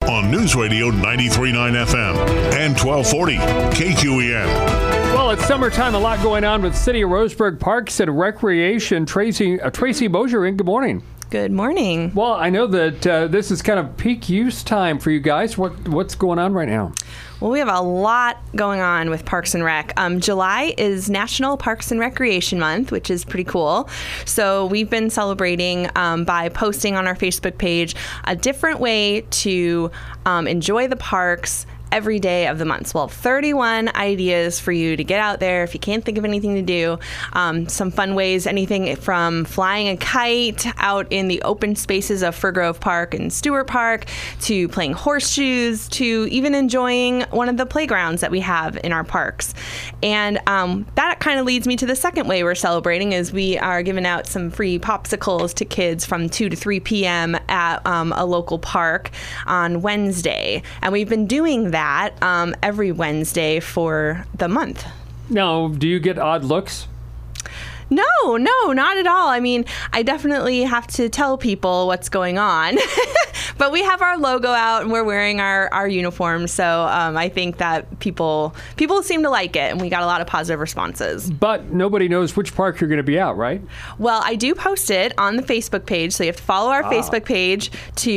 on News Radio 93.9 FM and 1240 KQEN. Well, it's summertime. A lot going on with City of Roseburg Parks and Recreation. Tracy Mosher, good morning. Good morning. Well, I know that this is kind of peak use time for you guys. What's going on right now? Well, we have a lot going on with Parks and Rec. July is National Parks and Recreation Month, which is pretty cool. So we've been celebrating by posting on our Facebook page a different way to enjoy the parks every day of the month. So we'll have 31 ideas for you to get out there if you can't think of anything to do. Some fun ways, anything from flying a kite out in the open spaces of Fir Grove Park and Stewart Park, to playing horseshoes, to even enjoying one of the playgrounds that we have in our parks. And that kind of leads me to the second way we're celebrating, is we are giving out some free popsicles to kids from 2 to 3 p.m. at a local park on Wednesday. And we've been doing that every Wednesday for the month. Now, do you get odd looks? No, not at all. I mean, I definitely have to tell people what's going on. But we have our logo out and we're wearing our uniforms. So I think that people seem to like it, and we got a lot of positive responses. But nobody knows which park you're going to be at, right? Well, I do post it on the Facebook page. So you have to follow our Facebook page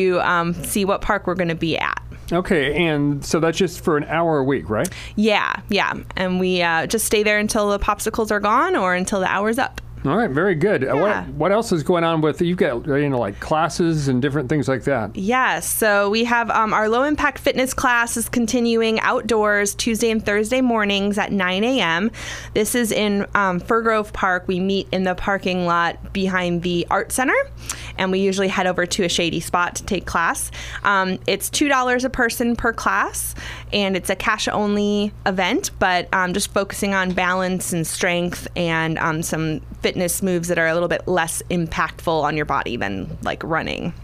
to see what park we're going to be at. Okay, and so that's just for an hour a week, right? Yeah. And we just stay there until the popsicles are gone or until the hour's up. All right, very good. Yeah. What else is going on with, you've got, like classes and different things like that? Yes, so we have our low impact fitness class is continuing outdoors Tuesday and Thursday mornings at 9 a.m. This is in Fir Grove Park. We meet in the parking lot behind the Art Center, and we usually head over to a shady spot to take class. It's $2 a person per class, and it's a cash-only event, but just focusing on balance and strength and some fitness moves that are a little bit less impactful on your body than like running.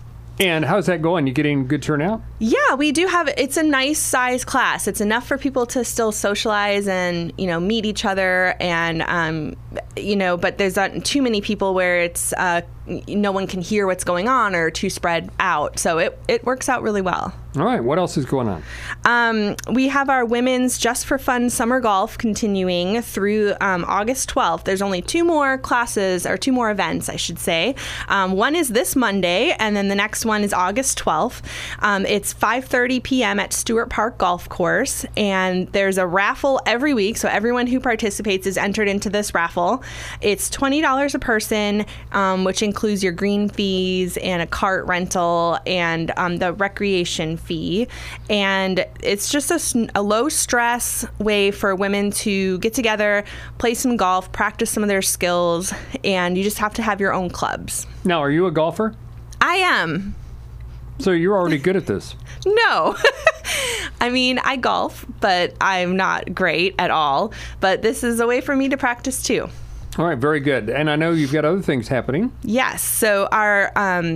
And how's that going? You getting good turnout? Yeah, we do have, it's a nice size class. It's enough for people to still socialize and, meet each other and, but there's not too many people where it's, no one can hear what's going on or too spread out. So it works out really well. All right. What else is going on? We have our women's Just for Fun summer golf continuing through August 12th. There's only 2 more classes, or 2 more events, I should say. One is this Monday, and then the next one is August 12th. It's 5:30 p.m. at Stewart Park Golf Course, and there's a raffle every week, so everyone who participates is entered into this raffle. It's $20 a person, which includes your green fees and a cart rental and the recreation fee. And it's just a low stress way for women to get together, play some golf, practice some of their skills, and you just have to have your own clubs. Now, are you a golfer? I am. So you're already good at this? No. I mean, I golf, but I'm not great at all. But this is a way for me to practice too. All right, very good. And I know you've got other things happening. Yes. So our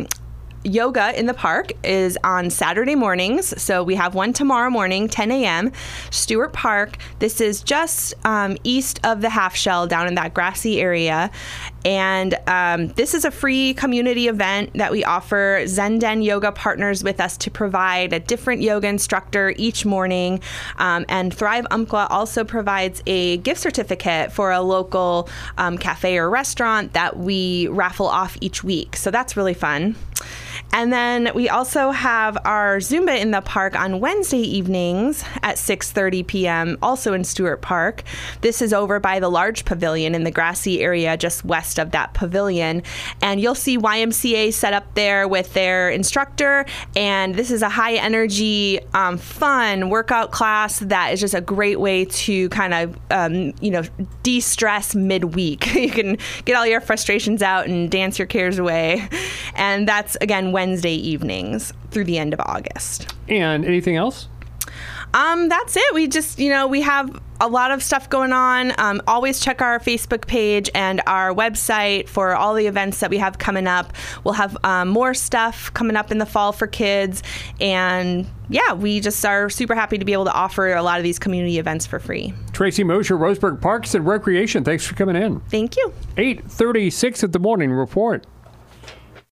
yoga in the park is on Saturday mornings. So we have one tomorrow morning, 10 a.m., Stewart Park. This is just east of the Half Shell, down in that grassy area. And this is a free community event that we offer. Zenden Yoga partners with us to provide a different yoga instructor each morning. And Thrive Umpqua also provides a gift certificate for a local cafe or restaurant that we raffle off each week. So that's really fun. And then we also have our Zumba in the park on Wednesday evenings at 6:30 p.m., also in Stewart Park. This is over by the large pavilion in the grassy area just west of that pavilion. And you'll see YMCA set up there with their instructor. And this is a high-energy, fun workout class that is just a great way to kind of, de-stress midweek. You can get all your frustrations out and dance your cares away. And that's, again, Wednesday evenings through the end of August. And anything else? That's it. We just, we have a lot of stuff going on. Always check our Facebook page and our website for all the events that we have coming up. We'll have more stuff coming up in the fall for kids. And yeah, we just are super happy to be able to offer a lot of these community events for free. Tracy Mosher, Roseburg Parks and Recreation. Thanks for coming in. Thank you. 8:36 at the morning report.